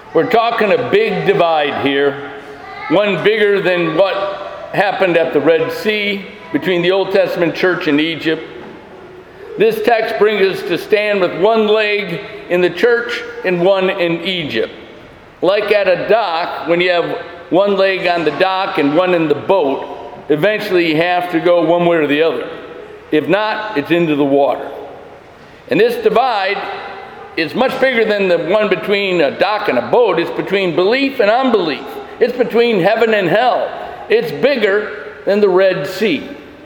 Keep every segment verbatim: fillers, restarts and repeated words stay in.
We're talking a big divide here, one bigger than what happened at the Red Sea between the Old Testament church and Egypt. This text brings us to stand with one leg in the church and one in Egypt. Like at a dock, when you have one leg on the dock and one in the boat, eventually you have to go one way or the other. If not, it's into the water. And this divide is much bigger than the one between a dock and a boat. It's between belief and unbelief. It's between heaven and hell. It's bigger than the Red Sea.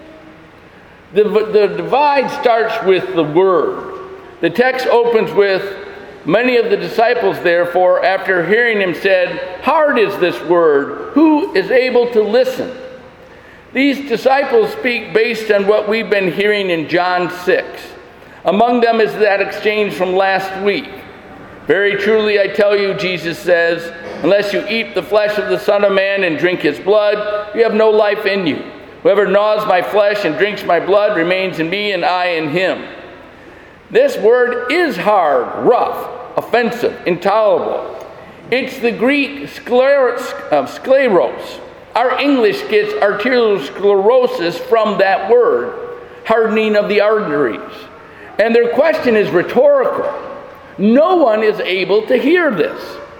The, the divide starts with the word. The text opens with, many of the disciples, therefore, after hearing him, said, "Hard is this word. Who is able to listen?" These disciples speak based on what we've been hearing in John six. Among them is that exchange from last week. "Very truly I tell you," Jesus says, "unless you eat the flesh of the Son of Man and drink his blood, you have no life in you. Whoever gnaws my flesh and drinks my blood remains in me and I in him." This word is hard, rough, offensive, intolerable. It's the Greek skleros. Uh, skleros. Our English gets arteriosclerosis from that word, hardening of the arteries. And their question is rhetorical. No one is able to hear this.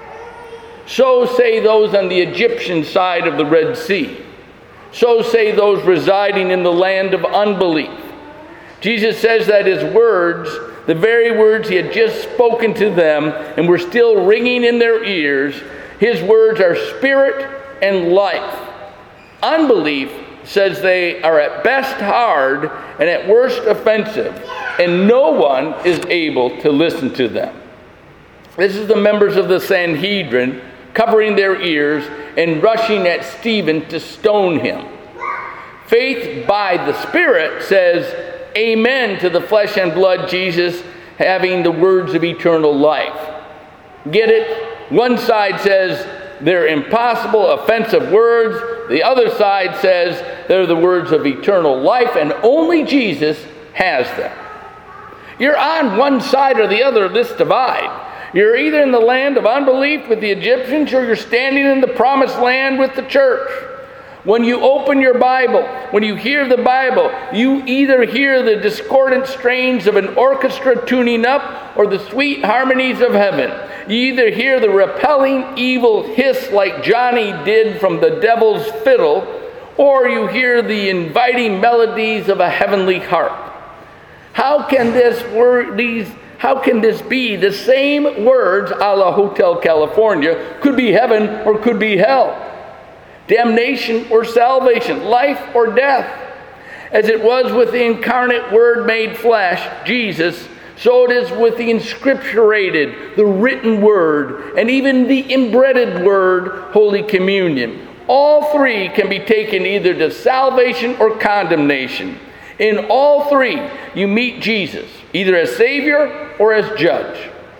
So say those on the Egyptian side of the Red Sea. So say those residing in the land of unbelief. Jesus says that his words, the very words he had just spoken to them and were still ringing in their ears, his words are spirit and life. Unbelief says they are at best hard and at worst offensive, and no one is able to listen to them. This is the members of the Sanhedrin covering their ears and rushing at Stephen to stone him. Faith by the Spirit says amen to the flesh and blood Jesus having the words of eternal life. Get it? One side says they're impossible, offensive words. The other side says they're the words of eternal life, and only Jesus has them. You're on one side or the other of this divide. You're either in the land of unbelief with the Egyptians, or you're standing in the promised land with the church. When you open your Bible, when you hear the Bible, you either hear the discordant strains of an orchestra tuning up or the sweet harmonies of heaven. You either hear the repelling evil hiss like Johnny did from the devil's fiddle, or you hear the inviting melodies of a heavenly harp. How can this word, these, how can this be? The same words, a la Hotel California, could be heaven or could be hell. Damnation or salvation, life or death. As it was with the incarnate Word made flesh, Jesus, so it is with the inscripturated, the written Word, and even the inbreaded Word, Holy Communion. All three can be taken either to salvation or condemnation. In all three, you meet Jesus, either as Savior or as Judge.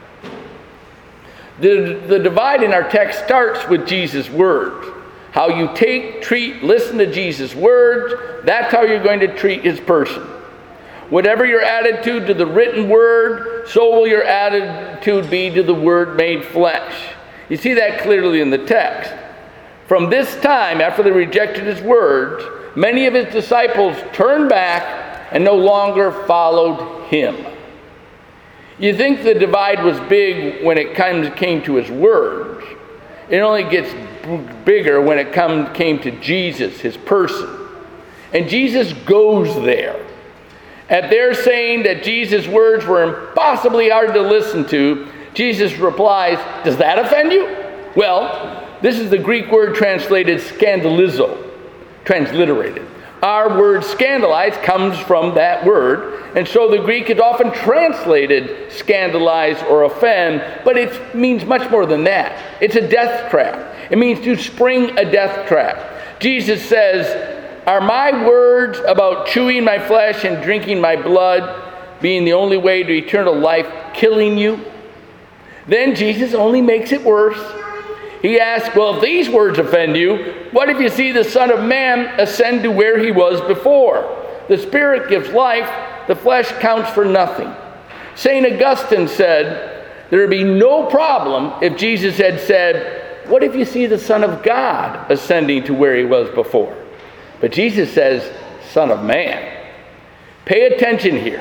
The, the divide in our text starts with Jesus' words. How you take, treat, listen to Jesus' words, that's how you're going to treat his person. Whatever your attitude to the written word, so will your attitude be to the Word made flesh. You see that clearly in the text. From this time, after they rejected his words, many of his disciples turned back and no longer followed him. You think the divide was big when it came to his words. It only gets bigger when it come, came to Jesus, his person. And Jesus goes there. At their saying that Jesus' words were impossibly hard to listen to, Jesus replies, "Does that offend you?" Well, this is the Greek word translated scandalizo, transliterated. Our word scandalize comes from that word, and so the Greek is often translated scandalize or offend, but it means much more than that. It's a death trap. It means to spring a death trap. Jesus says, "Are my words about chewing my flesh and drinking my blood being the only way to eternal life killing you?" Then Jesus only makes it worse. He asks, "Well, if these words offend you, what if you see the Son of Man ascend to where he was before? The Spirit gives life, the flesh counts for nothing." Saint Augustine said, there would be no problem if Jesus had said, what if you see the Son of God ascending to where he was before? But Jesus says, Son of Man. Pay attention here.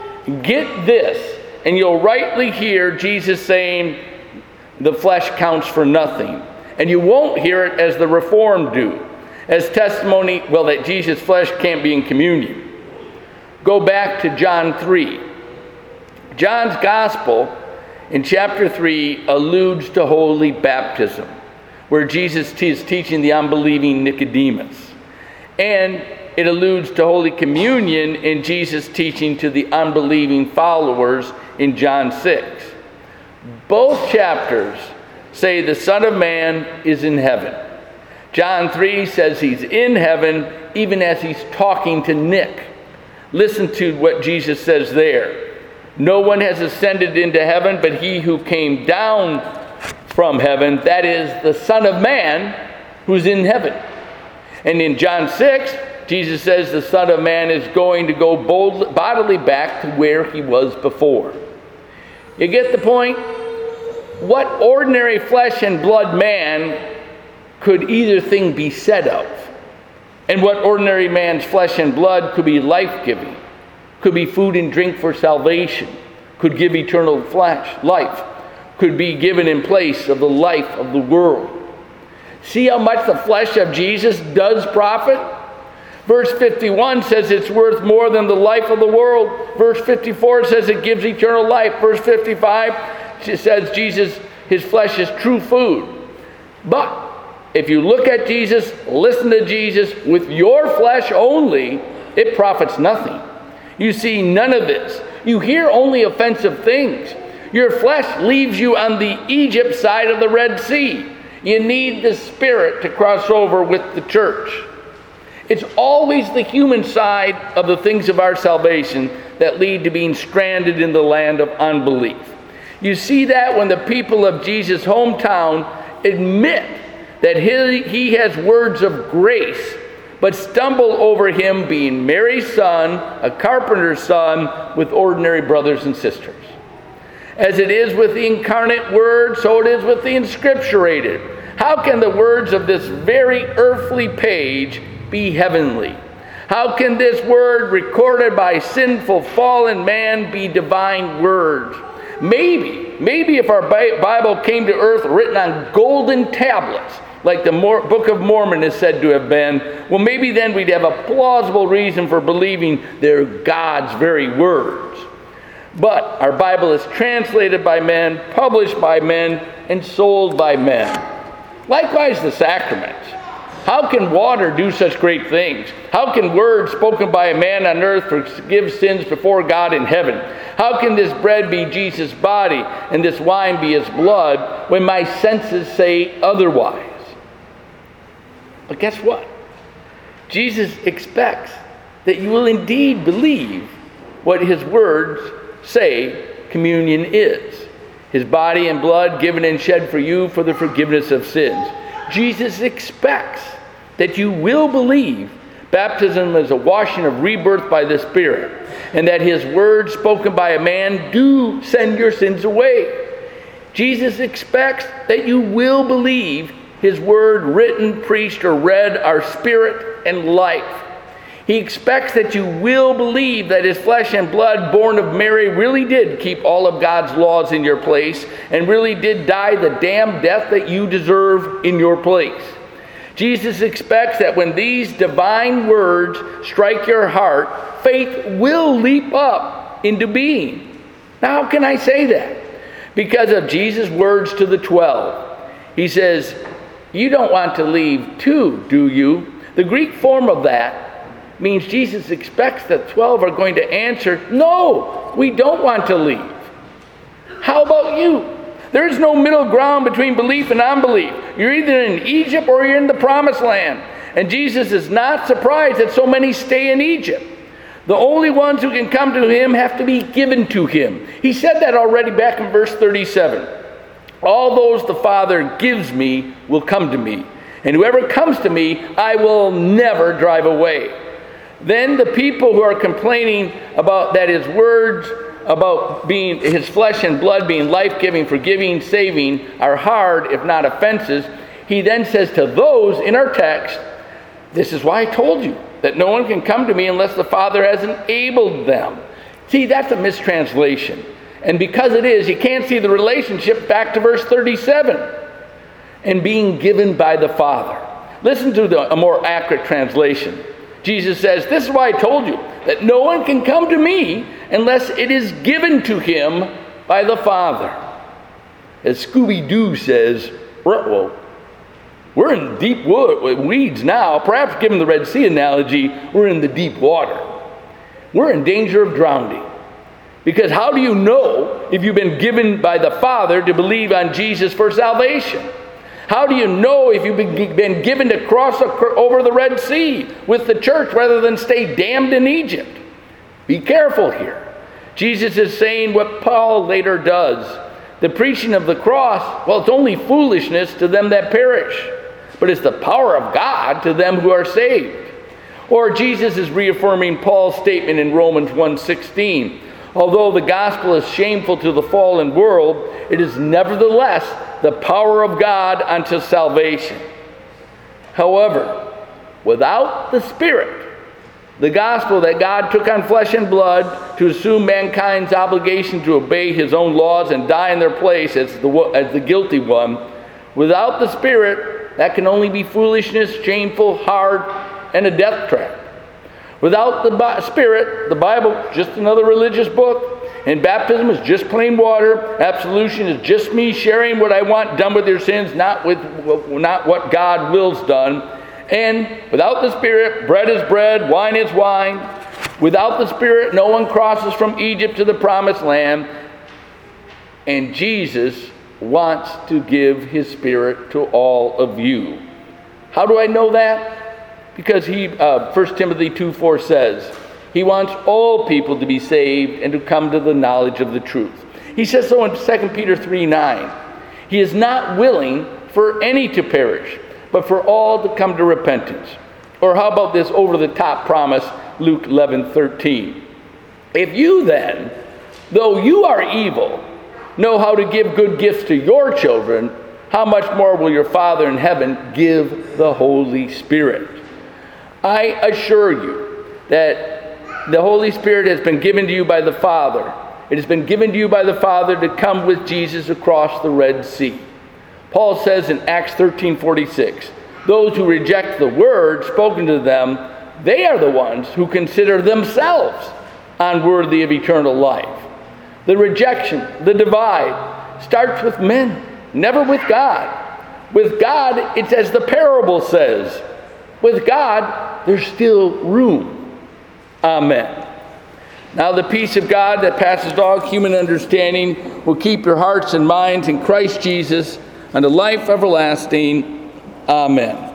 Get this, and you'll rightly hear Jesus saying, the flesh counts for nothing. And you won't hear it as the Reformed do, as testimony, well, that Jesus' flesh can't be in communion. Go back to John three. John's gospel in chapter three alludes to holy baptism, where Jesus is teaching the unbelieving Nicodemus. And it alludes to Holy Communion in Jesus' teaching to the unbelieving followers in John six. Both chapters say the Son of Man is in heaven. John three says he's in heaven even as he's talking to Nick. Listen to what Jesus says there. No one has ascended into heaven but he who came down from heaven, that is the Son of Man who's in heaven. And in John six, Jesus says the Son of Man is going to go boldly, bodily back to where he was before. You get the point? What ordinary flesh and blood man could either thing be said of? And what ordinary man's flesh and blood could be life-giving, could be food and drink for salvation, could give eternal flesh, life, could be given in place of the life of the world. See how much the flesh of Jesus does profit? Verse fifty-one says it's worth more than the life of the world. Verse fifty-four says it gives eternal life. Verse fifty-five says Jesus, his flesh is true food. But if you look at Jesus, listen to Jesus, with your flesh only, it profits nothing. You see none of this. You hear only offensive things. Your flesh leaves you on the Egypt side of the Red Sea. You need the Spirit to cross over with the church. It's always the human side of the things of our salvation that lead to being stranded in the land of unbelief. You see that when the people of Jesus' hometown admit that he, he has words of grace, but stumble over him being Mary's son, a carpenter's son, with ordinary brothers and sisters. As it is with the incarnate word, so it is with the inscripturated. How can the words of this very earthly page be heavenly? How can this word recorded by sinful fallen man be divine words? Maybe, maybe if our Bible came to earth written on golden tablets, like the Book of Mormon is said to have been, well, maybe then we'd have a plausible reason for believing they're God's very words. But our Bible is translated by men, published by men, and sold by men. Likewise, the sacraments. How can water do such great things? How can words spoken by a man on earth forgive sins before God in heaven? How can this bread be Jesus' body and this wine be his blood when my senses say otherwise? But guess what? Jesus expects that you will indeed believe what his words say communion is. His body and blood given and shed for you for the forgiveness of sins. Jesus expects that you will believe baptism is a washing of rebirth by the Spirit, and that his words spoken by a man do send your sins away. Jesus expects that you will believe his word written, preached, or read are spirit and life. He expects that you will believe that his flesh and blood born of Mary really did keep all of God's laws in your place and really did die the damned death that you deserve in your place. Jesus expects that when these divine words strike your heart, faith will leap up into being. Now, how can I say that? Because of Jesus' words to the twelve. He says, you don't want to leave too, do you? The Greek form of that means Jesus expects that twelve are going to answer, no, we don't want to leave. How about you? There's no middle ground between belief and unbelief. You're either in Egypt or you're in the promised land. And Jesus is not surprised that so many stay in Egypt. The only ones who can come to him have to be given to him. He said that already back in verse thirty-seven. All those the Father gives me will come to me. And whoever comes to me, I will never drive away. Then the people who are complaining about that his words about being his flesh and blood being life-giving, forgiving, saving are hard, if not offenses, he then says to those in our text, this is why I told you that no one can come to me unless the Father has enabled them. See, that's a mistranslation. And because it is, you can't see the relationship back to verse thirty-seven. And being given by the Father. Listen to the, a more accurate translation. Jesus says, this is why I told you that no one can come to me unless it is given to him by the Father. As Scooby-Doo says, whoa, we're in deep weeds now. Perhaps given the Red Sea analogy, we're in the deep water. We're in danger of drowning. Because how do you know if you've been given by the Father to believe on Jesus for salvation? How do you know if you've been given to cross over the Red Sea with the church rather than stay damned in Egypt? Be careful here. Jesus is saying what Paul later does. The preaching of the cross, well, it's only foolishness to them that perish, but it's the power of God to them who are saved. Or Jesus is reaffirming Paul's statement in Romans one sixteen. Although the gospel is shameful to the fallen world, it is nevertheless the power of God unto salvation. However, without the Spirit, the gospel that God took on flesh and blood to assume mankind's obligation to obey his own laws and die in their place as the, as the guilty one, without the Spirit, that can only be foolishness, shameful, hard, and a death trap. Without the Spirit, the Bible is just another religious book. And baptism is just plain water. Absolution is just me sharing what I want done with your sins, not with not what God wills done. And without the Spirit, bread is bread, wine is wine. Without the Spirit, no one crosses from Egypt to the promised land. And Jesus wants to give his Spirit to all of you. How do I know that? Because he, uh, First Timothy two four says, he wants all people to be saved and to come to the knowledge of the truth. He says so in Second Peter three nine. He is not willing for any to perish, but for all to come to repentance. Or how about this over-the-top promise, Luke eleven thirteen. If you then, though you are evil, know how to give good gifts to your children, how much more will your Father in heaven give the Holy Spirit? I assure you that the Holy Spirit has been given to you by the Father. It has been given to you by the Father to come with Jesus across the Red Sea. Paul says in Acts thirteen forty-six, those who reject the word spoken to them, they are the ones who consider themselves unworthy of eternal life. The rejection, the divide, starts with men, never with God. With God, it's as the parable says, with God, there's still room. Amen. Now the peace of God that passes all human understanding will keep your hearts and minds in Christ Jesus unto life everlasting. Amen.